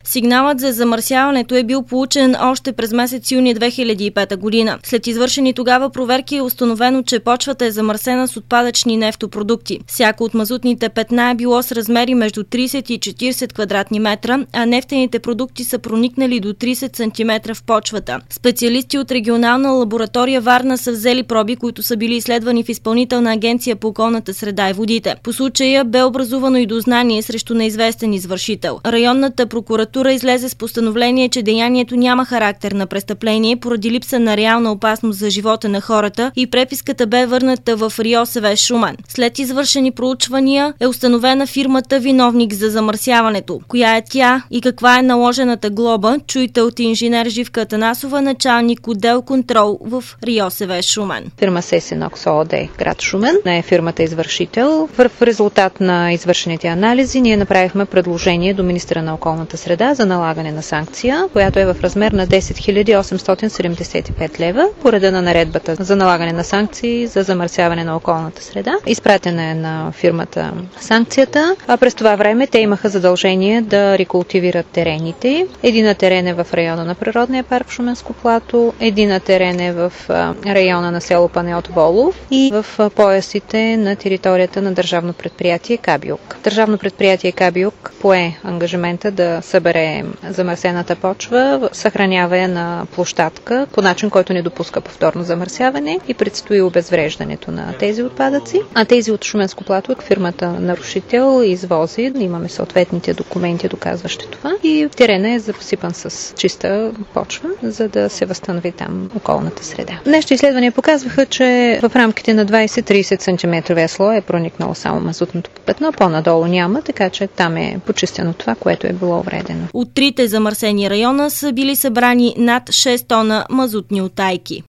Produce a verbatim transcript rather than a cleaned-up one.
Сигналът за замърсяването е бил получен още през месец юни две хиляди и пета година. След извършени тогава проверки е установено, че почвата е замърсена с отпадъчни нефтопродукти. Всяко от мазутните петна е било с размери между трийсет и четирийсет квадратни метра, а нефтените продукти са проникнали до трийсет сантиметра в почвата. Специалисти от регионална лаборатория Варна са взели проби, които са били изследвани в Изпълнителна агенция по околната среда и водите. По случая бе образувано и дознание срещу неизвестен извършител. Районната прокуратура излезе с постановление, че деянието няма характер на престъпление поради липса на реална опасност за живота на хората и преписката бе върната в РИОСВ Шумен. След извършени проучвания е установена фирмата виновник за замърсяването. Коя е тя и каква е наложената глоба, чуйте от инженер Живка Атанасова, началник отдел контрол в РИОСВ Шумен. Фирма Сесенокс ООД, град Шумен, не е фирмата извършител. В резултат на извършените анализи ние направихме предложение до министъра на околната среда за налагане на санкция, която е в размер на десет хиляди осемстотин седемдесет и пет лева по реда на наредбата за налагане на санкции за замърсяване на околната среда. Изпратена е на фирмата санкцията, а през това време те имаха задължение да рекултивират терените. Един терен е в района на природния парк в Шуменско плато, един терен е в района на село Панайот Волов и в поясите на територията на държавно предприятие Кабиюк. Държавно предприятие Кабиюк пое ангажимента да събере замърсената почва, съхранява я на площадка по начин, който не допуска повторно замърсяване и предстои обезвреждането на тези отпадъци. А тези от Шуменско плато, фирмата нарушител извози, имаме съответните документи, доказващи това, и терена е засипан с чиста почва, за да се възстанови там околната среда. Днешните изследвания показваха, че в рамките на двайсет до трийсет сантиметровия слой е проникнало само мазутното петно, по-надолу няма, така че там е почистено това, което е било увредено. От трите замърсени района са били събрани над шест тона мазутни утайки.